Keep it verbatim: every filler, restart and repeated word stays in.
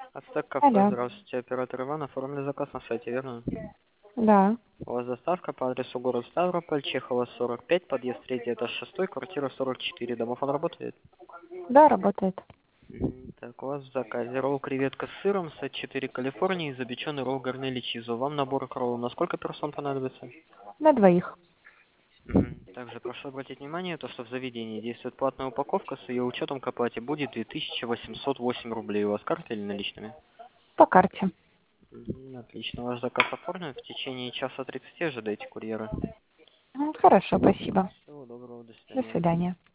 Ацтек кафе, Алло. здравствуйте, оператор Иван, оформили заказ на сайте, верно? Да. У вас доставка по адресу город Ставрополь, Чехова сорок пять, подъезд третий, этаж шестой, квартира сорок четыре. Домофон работает? Да, работает. Мгм. Так, у вас в заказе ролл креветка с сыром, сет четыре Калифорнии, запеченный ролл гарнели чизо. Вам набор к роллу на сколько персон понадобится? На двоих. Мгм. Также прошу обратить внимание, то, что в заведении действует платная упаковка, с ее учетом к оплате будет две тысячи восемьсот восемь рублей. У вас карта или наличными? По карте. Мгм. Отлично, ваш заказ оформлен. В течение часа тридцати ожидайте курьера. М, Хорошо, спасибо. Всего доброго, до До свидания. свидания.